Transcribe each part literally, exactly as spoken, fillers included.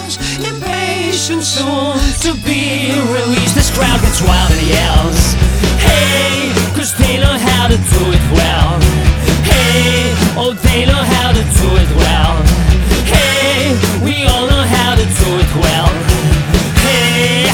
snails, impatient soon to be released. This crowd gets wild and yells, hey, cause they know how to do it well. Hey, oh, they know how to do it well. Hey, we all know how to do it well. Hey.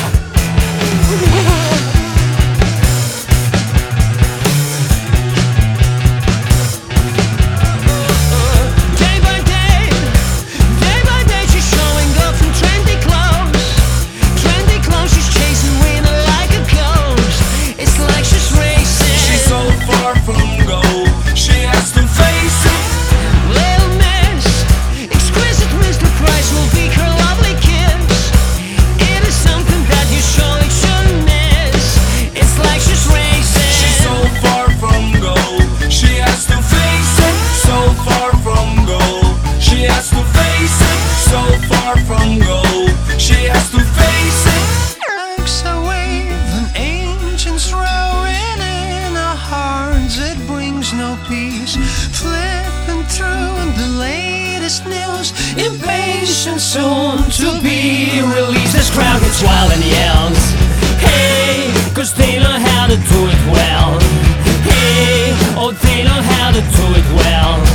No peace, flipping through the latest news, impatient soon to be released. This crowd gets wild and yells, hey, cause they know how to do it well. Hey, oh, they know how to do it well.